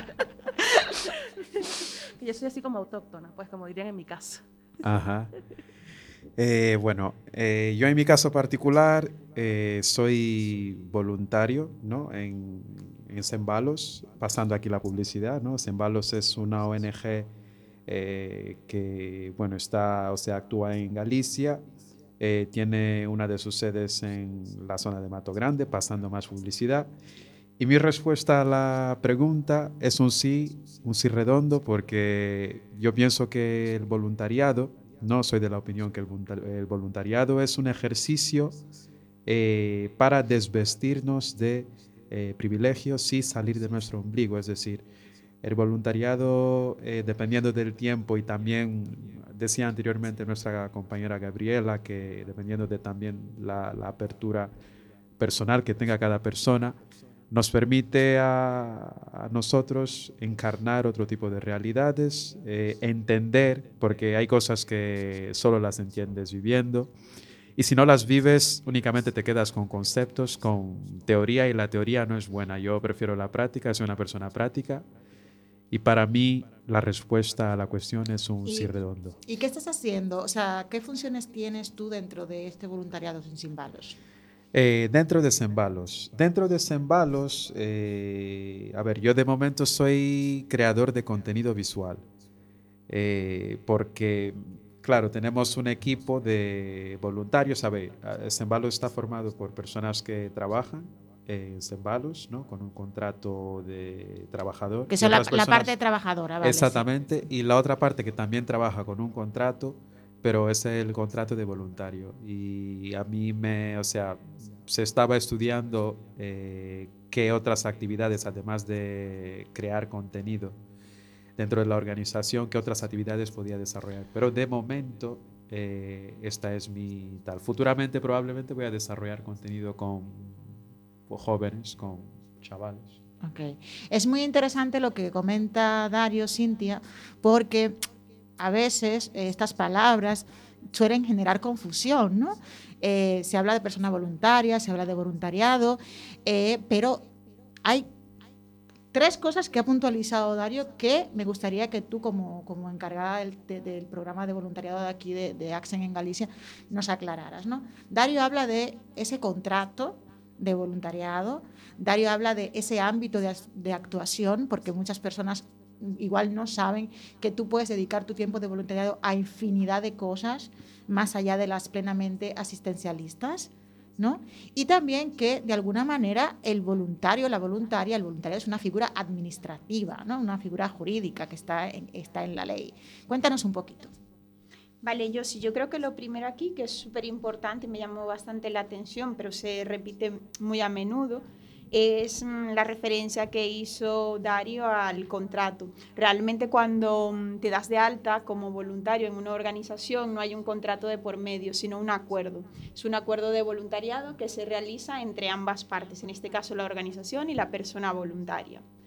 Yo soy así como autóctona, pues como dirían en mi casa. Ajá. Eh, bueno, eh, yo en mi caso particular eh, soy voluntario, ¿no? en, en Sembalos, pasando aquí la publicidad, ¿no? Sembalos es una O N G eh, que, bueno, está, o sea, actúa en Galicia, eh, tiene una de sus sedes en la zona de Mato Grande, pasando más publicidad. Y mi respuesta a la pregunta es un sí, un sí redondo, porque yo pienso que el voluntariado, no soy de la opinión que el voluntariado es un ejercicio eh, para desvestirnos de eh, privilegios y salir de nuestro ombligo. Es decir, el voluntariado, eh, dependiendo del tiempo, y también decía anteriormente nuestra compañera Gabriela, que dependiendo de también la, la apertura personal que tenga cada persona, nos permite a, a nosotros encarnar otro tipo de realidades, eh, entender, porque hay cosas que solo las entiendes viviendo, y si no las vives únicamente te quedas con conceptos, con teoría, y la teoría no es buena. Yo prefiero la práctica, soy una persona práctica, y para mí la respuesta a la cuestión es un sí redondo. ¿Y qué estás haciendo? O sea, ¿qué funciones tienes tú dentro de este voluntariado en Sembalos? Eh, dentro de Sembalos, dentro de Sembalos, eh, a ver, yo de momento soy creador de contenido visual, eh, porque, claro, tenemos un equipo de voluntarios. A ver, Sembalos está formado por personas que trabajan en Sembalos, ¿no? Con un contrato de trabajador. Que son la, personas, la parte trabajadora, ¿vale? Exactamente, sí. Y la otra parte que también trabaja con un contrato, pero es el contrato de voluntario. Y a mí me, o sea, se estaba estudiando eh, qué otras actividades, además de crear contenido dentro de la organización, qué otras actividades podía desarrollar. Pero de momento, eh, esta es mi tal. Futuramente probablemente voy a desarrollar contenido con jóvenes, con chavales. Okay. Es muy interesante lo que comenta Dario, Cintia, porque a veces eh, estas palabras suelen generar confusión, ¿no? Eh, se habla de persona voluntaria, se habla de voluntariado, eh, pero hay tres cosas que ha puntualizado Dario que me gustaría que tú, como, como encargada del, de, del programa de voluntariado de aquí de, de Axen en Galicia, nos aclararas, ¿no? Dario habla de ese contrato de voluntariado, Dario habla de ese ámbito de, de actuación, porque muchas personas igual no saben que tú puedes dedicar tu tiempo de voluntariado a infinidad de cosas más allá de las plenamente asistencialistas, ¿no? Y también que de alguna manera el voluntario, la voluntaria, el voluntario es una figura administrativa, ¿no? Una figura jurídica que está en, está en la ley. Cuéntanos un poquito. Vale, yo sí, yo creo que lo primero aquí, que es súper importante y me llamó bastante la atención, pero se repite muy a menudo, es la referencia que hizo Dario al contrato. Realmente cuando te das de alta como voluntario en una organización no hay un contrato de por medio, sino un acuerdo. Es un acuerdo de voluntariado que se realiza entre ambas partes, en este caso la organización y la persona voluntaria.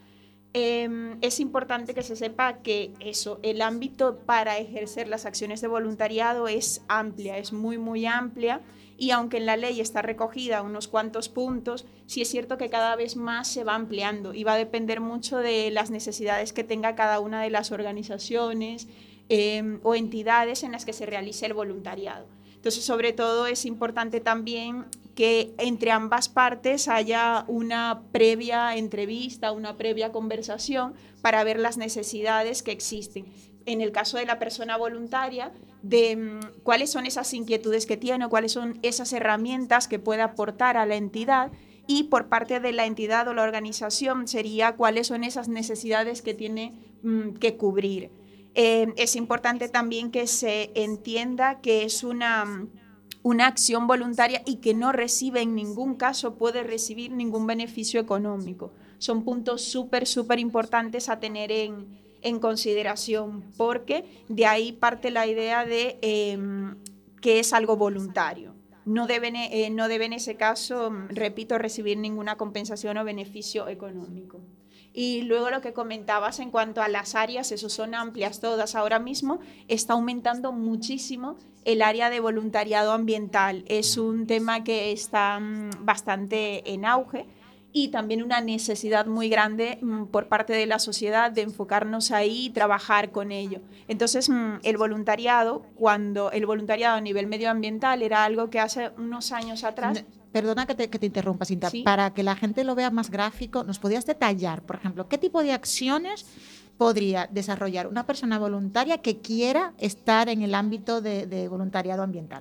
eh, es importante que se sepa que eso, el ámbito para ejercer las acciones de voluntariado es amplia, es muy, muy amplia. Y aunque en la ley está recogida unos cuantos puntos, sí es cierto que cada vez más se va ampliando y va a depender mucho de las necesidades que tenga cada una de las organizaciones eh, o entidades en las que se realice el voluntariado. Entonces, sobre todo, es importante también que entre ambas partes haya una previa entrevista, una previa conversación para ver las necesidades que existen. En el caso de la persona voluntaria, de um, cuáles son esas inquietudes que tiene o cuáles son esas herramientas que puede aportar a la entidad, y por parte de la entidad o la organización sería cuáles son esas necesidades que tiene um, que cubrir. Eh, es importante también que se entienda que es una, una acción voluntaria y que no recibe, en ningún caso puede recibir ningún beneficio económico. Son puntos súper, súper importantes a tener en, en consideración, porque de ahí parte la idea de eh, que es algo voluntario. No debe, eh, no debe en ese caso, repito, recibir ninguna compensación o beneficio económico. Y luego lo que comentabas en cuanto a las áreas, eso son amplias todas. Ahora mismo está aumentando muchísimo el área de voluntariado ambiental. Es un tema que está mmm, bastante en auge y también una necesidad muy grande mmm, por parte de la sociedad de enfocarnos ahí y trabajar con ello. Entonces, mmm, el voluntariado, cuando el voluntariado a nivel medioambiental era algo que hace unos años atrás... Perdona que te, que te interrumpa, Cinta. ¿Sí? Para que la gente lo vea más gráfico, ¿nos podías detallar, por ejemplo, qué tipo de acciones podría desarrollar una persona voluntaria que quiera estar en el ámbito de, de voluntariado ambiental?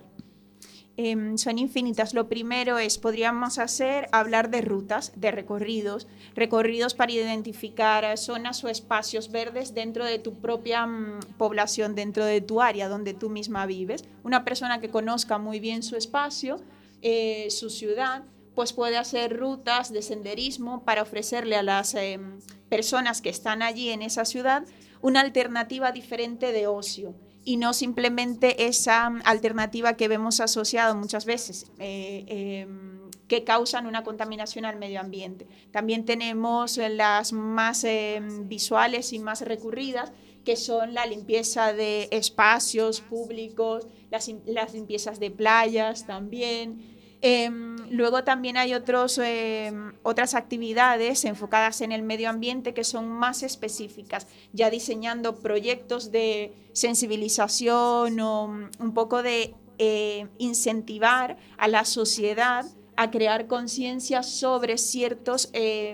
Eh, son infinitas. Lo primero es, podríamos hacer, hablar de rutas, de recorridos, recorridos para identificar zonas o espacios verdes dentro de tu propia mmm, población, dentro de tu área donde tú misma vives. Una persona que conozca muy bien su espacio, eh, su ciudad, pues puede hacer rutas de senderismo para ofrecerle a las eh, personas que están allí en esa ciudad una alternativa diferente de ocio. Y no simplemente esa alternativa que vemos asociada muchas veces, eh, eh, que causan una contaminación al medio ambiente. También tenemos las más eh, visuales y más recurridas, que son la limpieza de espacios públicos, las, las limpiezas de playas también. Eh, luego también hay otros, eh, otras actividades enfocadas en el medio ambiente que son más específicas, ya diseñando proyectos de sensibilización o un poco de eh, incentivar a la sociedad a crear conciencia sobre ciertos, eh,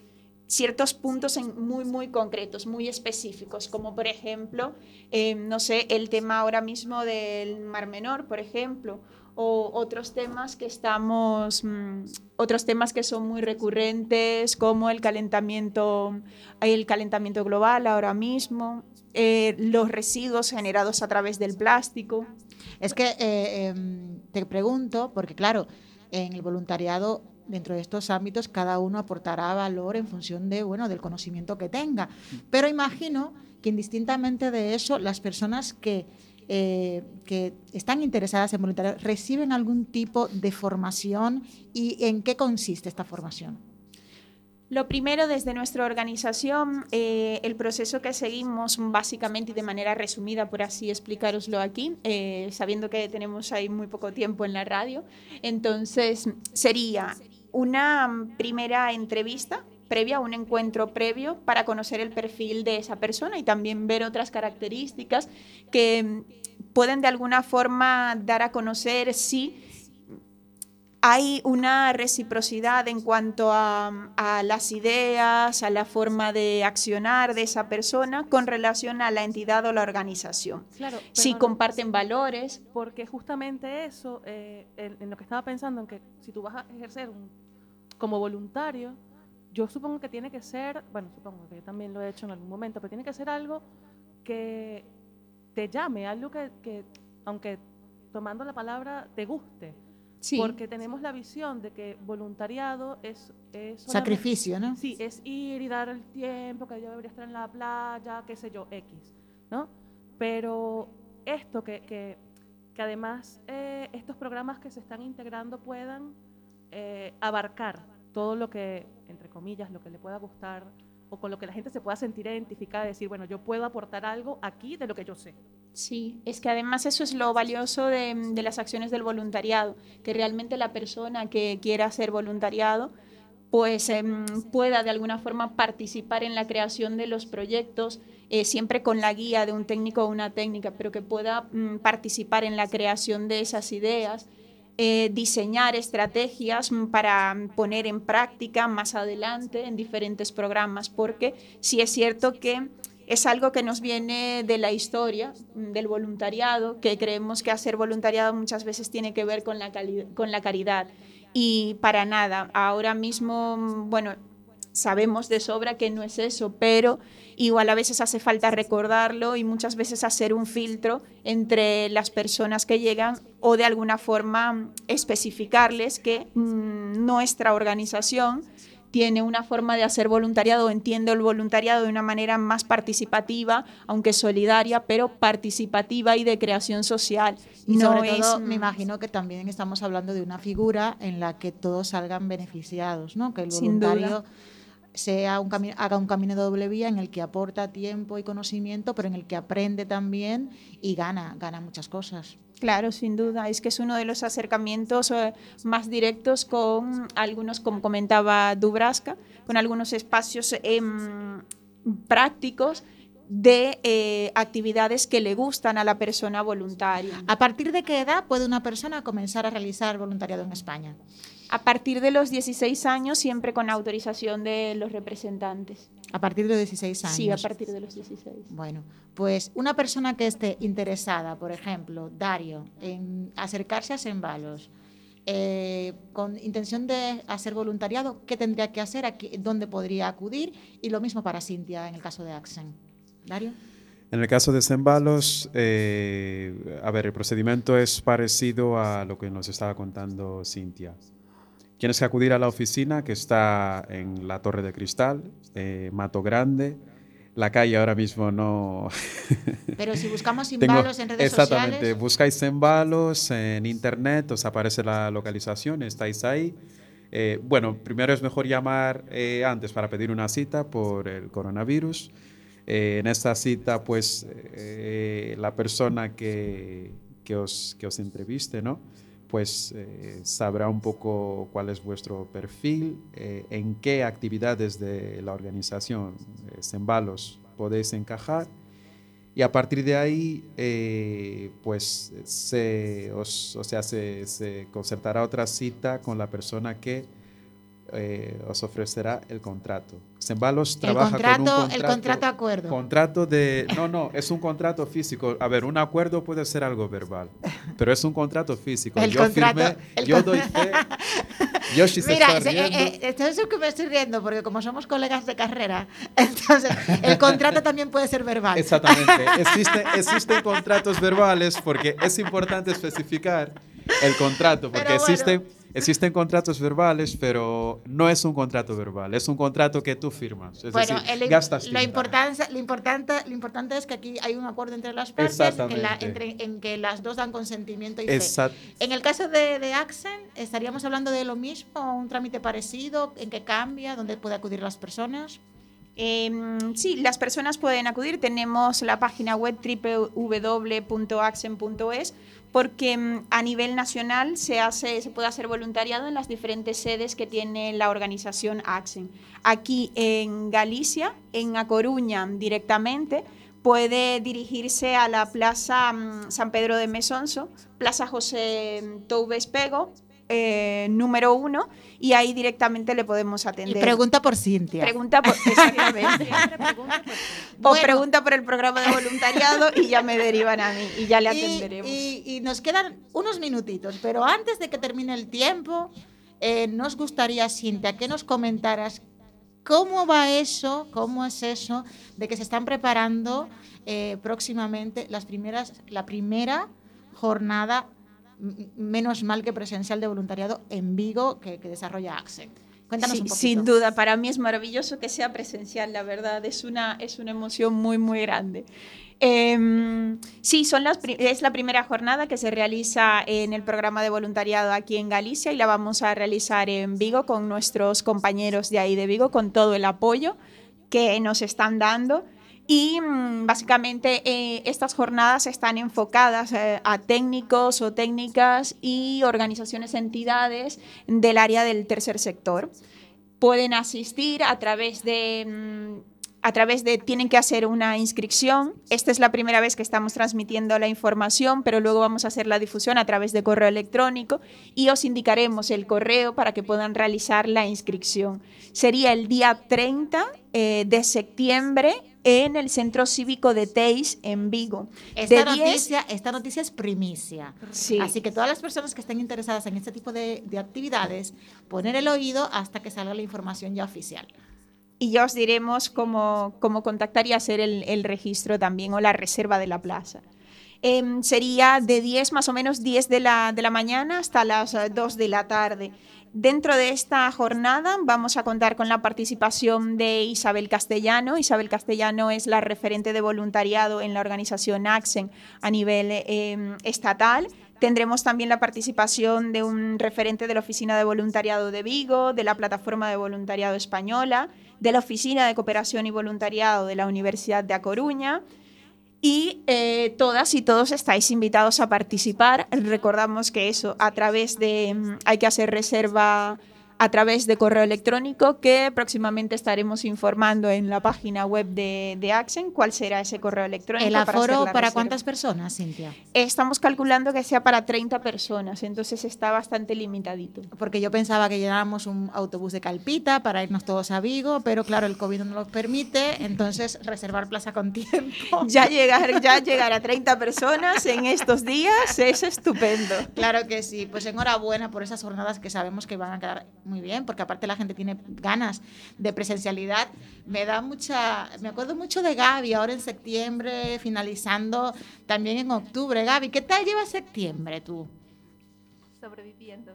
ciertos puntos en muy, muy concretos, muy específicos, como por ejemplo, eh, no sé, el tema ahora mismo del Mar Menor, por ejemplo, o otros temas que estamos, mmm, otros temas que son muy recurrentes, como el calentamiento, el calentamiento global ahora mismo, eh, los residuos generados a través del plástico. Es que eh, eh, te pregunto, porque claro, en el voluntariado, dentro de estos ámbitos, cada uno aportará valor en función de, bueno, del conocimiento que tenga. Pero imagino que indistintamente de eso, las personas que Eh, que están interesadas en voluntariado, ¿reciben algún tipo de formación y en qué consiste esta formación? Lo primero, desde nuestra organización, eh, el proceso que seguimos básicamente y de manera resumida, por así explicároslo aquí, eh, sabiendo que tenemos ahí muy poco tiempo en la radio, entonces sería una primera entrevista previa, un encuentro previo para conocer el perfil de esa persona y también ver otras características que pueden de alguna forma dar a conocer si hay una reciprocidad en cuanto a, a las ideas, a la forma de accionar de esa persona con relación a la entidad o la organización. Claro, si comparten valores. Porque justamente eso, eh, en, en lo que estaba pensando, en que si tú vas a ejercer un, como voluntario, yo supongo que tiene que ser, bueno, supongo que yo también lo he hecho en algún momento, pero tiene que ser algo que te llame, algo que, que aunque tomando la palabra, te guste. Sí. Porque tenemos la visión de que voluntariado es... es sacrificio, ¿no? Sí, es ir y dar el tiempo, que yo debería estar en la playa, qué sé yo, X, ¿no? Pero esto que, que, que además eh, estos programas que se están integrando puedan eh, abarcar todo lo que, entre comillas, lo que le pueda gustar o con lo que la gente se pueda sentir identificada, decir, bueno, yo puedo aportar algo aquí de lo que yo sé. Sí, es que además eso es lo valioso de, de las acciones del voluntariado, que realmente la persona que quiera hacer voluntariado pues eh, pueda de alguna forma participar en la creación de los proyectos, eh, siempre con la guía de un técnico o una técnica, pero que pueda mm, participar en la creación de esas ideas, eh, diseñar estrategias para poner en práctica más adelante en diferentes programas, porque sí es cierto que es algo que nos viene de la historia del voluntariado, que creemos que hacer voluntariado muchas veces tiene que ver con la, con la caridad. Y para nada, ahora mismo, bueno, sabemos de sobra que no es eso, pero igual a veces hace falta recordarlo y muchas veces hacer un filtro entre las personas que llegan o de alguna forma especificarles que mmm, nuestra organización tiene una forma de hacer voluntariado, entiendo el voluntariado de una manera más participativa, aunque solidaria, pero participativa y de creación social. Y no sobre es, todo, me imagino que también estamos hablando de una figura en la que todos salgan beneficiados, ¿no? Que el voluntario sea un cami- haga un camino de doble vía en el que aporta tiempo y conocimiento, pero en el que aprende también y gana, gana muchas cosas. Claro, sin duda. Es que es uno de los acercamientos eh, más directos con algunos, como comentaba Dubraska, con algunos espacios eh, prácticos de eh, actividades que le gustan a la persona voluntaria. ¿A partir de qué edad puede una persona comenzar a realizar voluntariado en España? A partir de los dieciséis años, siempre con autorización de los representantes. A partir de los dieciséis años. Sí, a partir de los dieciséis. Bueno, pues una persona que esté interesada, por ejemplo, Dario, en acercarse a Sembalos, eh, con intención de hacer voluntariado, ¿qué tendría que hacer? Aquí, ¿dónde podría acudir? Y lo mismo para Cintia en el caso de Accent. Dario. En el caso de Sembalos, eh, a ver, el procedimiento es parecido a lo que nos estaba contando Cintia. Tienes que acudir a la oficina que está en la Torre de Cristal, eh, Mato Grande. La calle ahora mismo no... Pero si buscamos Sembalos en redes exactamente, sociales... buscáis Sembalos en internet, os aparece la localización, estáis ahí. Eh, bueno, primero es mejor llamar eh, antes para pedir una cita por el coronavirus. Eh, en esta cita, pues, eh, la persona que, que, os, que os entreviste, ¿no? pues eh, sabrá un poco cuál es vuestro perfil, eh, en qué actividades de la organización eh, Sembalos podéis encajar, y a partir de ahí eh, pues se, os, o sea, se, se concertará otra cita con la persona que eh, os ofrecerá el contrato. Sembalos trabaja contrato, con un contrato, el contrato acuerdo. Contrato de, no, no, es un contrato físico. A ver, un acuerdo puede ser algo verbal, pero es un contrato físico. El yo contrato, firmé, el yo con... doy fe. Yoshi se Mira, está riendo. eh, eh, esto es lo que me estoy riendo, porque como somos colegas de carrera, entonces el contrato también puede ser verbal. Exactamente. Existe, existen contratos verbales porque es importante especificar el contrato, porque Pero bueno. existen, existen contratos verbales, pero no es un contrato verbal, es un contrato que tú firmas. Es Bueno, decir, el, gastas lo, tinta. importante, lo, importante, lo importante es que aquí hay un acuerdo entre las partes en, la, Exactamente. entre, en que las dos dan consentimiento y fe. Exact- En el caso de, de Accent, ¿estaríamos hablando de lo mismo, un trámite parecido? ¿En qué cambia? ¿Dónde pueden acudir las personas? Eh, sí, las personas pueden acudir. Tenemos la página web doble u doble u doble u punto accent punto es, porque mm, a nivel nacional se, hace, se puede hacer voluntariado en las diferentes sedes que tiene la organización Accent. Aquí en Galicia, en A Coruña directamente, puede dirigirse a la Plaza mm, San Pedro de Mesonso, Plaza José Toubes Pego, eh, número uno, y ahí directamente le podemos atender. Y pregunta por Cintia. Pregunta por, exactamente. O Bueno. pregunta por el programa de voluntariado y ya me derivan a mí y ya le Y, atenderemos. y- y nos quedan unos minutitos, pero antes de que termine el tiempo, eh, nos gustaría, Cintia, que nos comentaras cómo va eso, cómo es eso de que se están preparando eh, próximamente las primeras, la primera jornada, m- menos mal que presencial, de voluntariado en Vigo que, que desarrolla Accent. Cuéntanos Sí, un poquito. sin duda, para mí es maravilloso que sea presencial, la verdad, es una, es una emoción muy, muy grande. Eh, sí, son las, pri- es la primera jornada que se realiza en el programa de voluntariado aquí en Galicia y la vamos a realizar en Vigo con nuestros compañeros de ahí de Vigo, con todo el apoyo que nos están dando. Y mm, básicamente eh, estas jornadas están enfocadas eh, a técnicos o técnicas y organizaciones, entidades del área del tercer sector. Pueden asistir a través de... Mm, a través de, tienen que hacer una inscripción. Esta es la primera vez que estamos transmitiendo la información, pero luego vamos a hacer la difusión a través de correo electrónico y os indicaremos el correo para que puedan realizar la inscripción. Sería el día treinta eh, de septiembre en el Centro Cívico de Teis, en Vigo. Esta, de noticia, esta noticia es primicia. Sí. Así que todas las personas que estén interesadas en este tipo de, de actividades, poner el oído hasta que salga la información ya oficial. Y ya os diremos cómo, cómo contactar y hacer el, el registro también o la reserva de la plaza. Eh, sería de diez, más o menos diez de la, de la mañana hasta las dos de la tarde. Dentro de esta jornada vamos a contar con la participación de Isabel Castellano. Isabel Castellano es la referente de voluntariado en la organización ACSEN a nivel eh, estatal. Tendremos también la participación de un referente de la Oficina de Voluntariado de Vigo, de la Plataforma de Voluntariado Española, de la Oficina de Cooperación y Voluntariado de la Universidad de A Coruña. Y eh, todas y todos estáis invitados a participar. Recordamos que eso, a través de, hay que hacer reserva a través de correo electrónico, que próximamente estaremos informando en la página web de, de ACSEN cuál será ese correo electrónico. ¿El aforo para, para, para reserva. cuántas personas, Cintia? Estamos calculando que sea para treinta personas, entonces está bastante limitadito. Porque yo pensaba que llenáramos un autobús de Calpita para irnos todos a Vigo, pero claro, el COVID no lo permite, entonces reservar plaza con tiempo. Ya llegar, ya llegar a treinta personas en estos días es estupendo. Claro que sí, pues enhorabuena por esas jornadas que sabemos que van a quedar muy bien, porque aparte la gente tiene ganas de presencialidad. Me da mucha, me acuerdo mucho de Gaby, ahora en septiembre, finalizando también en octubre. Gaby, ¿qué tal lleva septiembre tú? Sobreviviendo.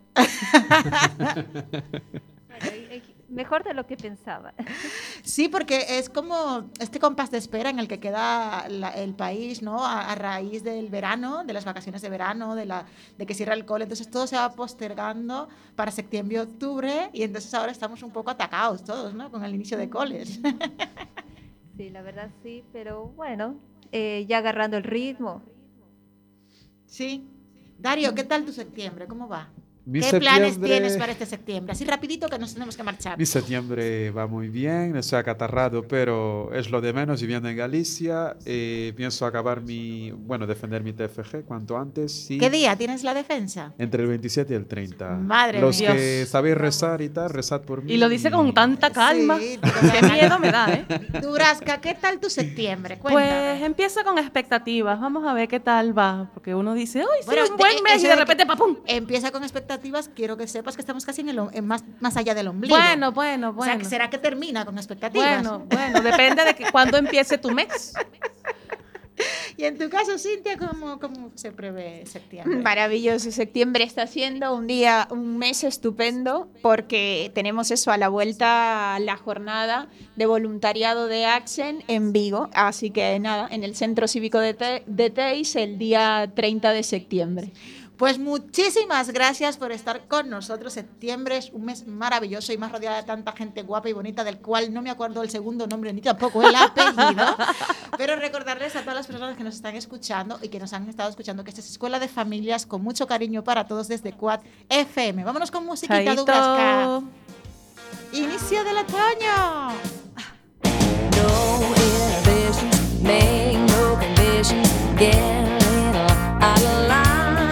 Bueno, mejor de lo que pensaba. Sí, porque es como este compás de espera en el que queda la, el país, ¿no? A, a raíz del verano, de las vacaciones de verano, de, la, de que cierra el cole. Entonces todo se va postergando para septiembre y octubre, y entonces ahora estamos un poco atacados todos, ¿no? Con el inicio de coles. Sí, la verdad sí, pero bueno, eh, ya agarrando el ritmo. Sí. Dario, ¿qué tal tu septiembre? ¿Cómo va? Mi ¿Qué planes septiembre- tienes para este septiembre? Así rapidito que nos tenemos que marchar. Mi septiembre va muy bien, estoy acatarrado, pero es lo de menos viviendo en Galicia. Eh, pienso acabar mi, bueno, defender mi T F G cuanto antes. Sí. ¿Qué día tienes la defensa? Entre el veintisiete y el treinta. Madre Los mía. que sabéis rezar y tal, rezad por mí. Y lo dice con tanta calma. Sí, Qué miedo me da, ¿eh? Durasca, ¿qué tal tu septiembre? Cuéntame. Pues empieza con expectativas. Vamos a ver qué tal va. Porque uno dice, ¡ay, sí, Bueno, un buen de- mes! eso Y de de repente, que ¡papum! Empieza con expectativas, quiero que sepas que estamos casi en el, en más, más allá del ombligo. Bueno, bueno, O bueno. sea, ¿será que termina con expectativas? Bueno, bueno, depende de que, cuándo empiece tu mes. Y en tu caso, Cintia, ¿cómo, cómo se prevé septiembre? Maravilloso, septiembre está siendo un día, un mes estupendo, porque tenemos eso a la vuelta, la jornada de voluntariado de ACSEN en Vigo, así que nada, en el Centro Cívico de, Te- de Teis el día treinta de septiembre. Pues muchísimas gracias por estar con nosotros. Septiembre es un mes maravilloso y más rodeada de tanta gente guapa y bonita, del cual no me acuerdo el segundo nombre ni tampoco el apellido. Pero recordarles a todas las personas que nos están escuchando y que nos han estado escuchando que esta es Escuela de Familias con mucho cariño para todos desde Quad F M. Vámonos con musiquita, Chaito. Dubrasca. Inicio del otoño. No inhibitions, make no conditions, get a little out of line.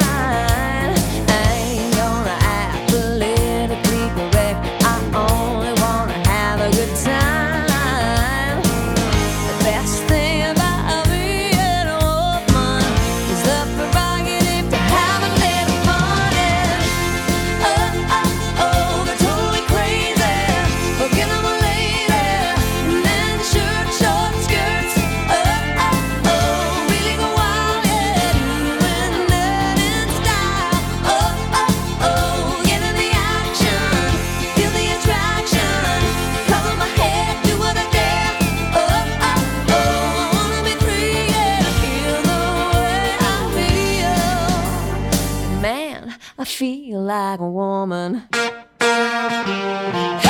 I ain't gonna act politically correct, I only wanna have a good time. The best thing about being a woman is the prerogative to have a little fun. And oh, oh, oh, they're totally crazy, forget I'm a lady, men shirt, short skirts. Oh, oh, oh, really go wild, yeah, doing that in style. Oh, oh, oh, get in the action, feel the attraction, cover my head, do what I dare. Oh, oh, oh, I wanna be free, yeah, feel the way I feel. Man, I feel like a woman.